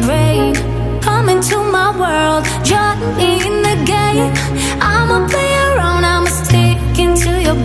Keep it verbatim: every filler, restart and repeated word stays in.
brain. Come into my world, join me in the game.